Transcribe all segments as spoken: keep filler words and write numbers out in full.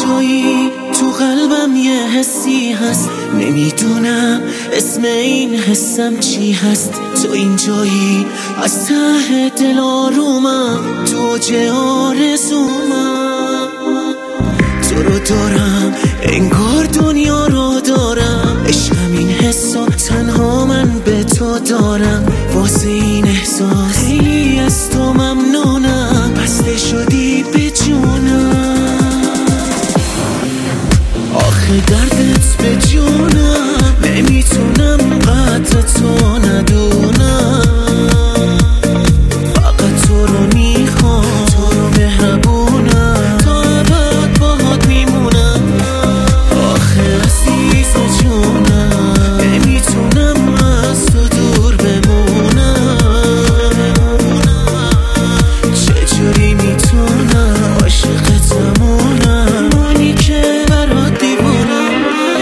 تویی، تو قلبم یه حسی هست، نمیدونم اسم این حسم چی هست. تو اینجایی از ته دل آرومم، تو اوج آرزومم. تو رو دارم انگار دنیا رو دارم، عشقم این حسا تنها من به تو دارم. واسه این احساس خیلی از تو ممنونم، بسته شدی به جونم. آخه دردت به جونم، نمیتونم قدر تو ندونم. فقط تو رو میخوام، تو رو مهربونم، تا ابد باهات میمونم. آخه عزیز جونم، نمیتونم از تو دور بمونم. چجوری میتونم عاشقتمونم، اونی که برات دیوونم.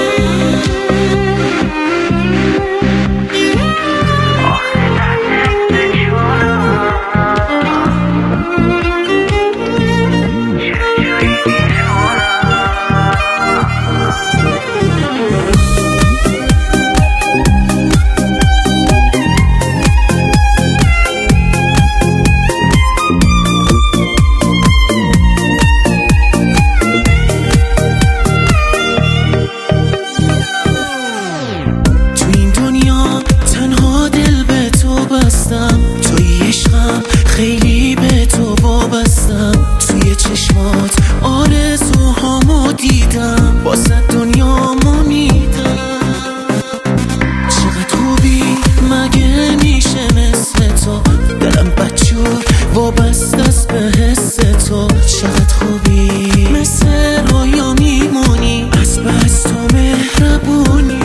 توی عشقم خیلی به تو وابستم، توی چشمات آرزوهامو دیدم، واسه دنیامو میدم. چقدر خوبی مگه میشه مثل تو، دلم بدجور وابسته است به حس تو. چقدر خوبی مثل رویا میمونی، از بس تو مهربونی.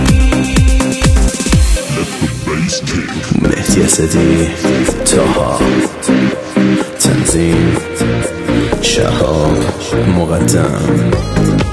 مهدی اسدی، تاها، تنظیم شهاب مقدم.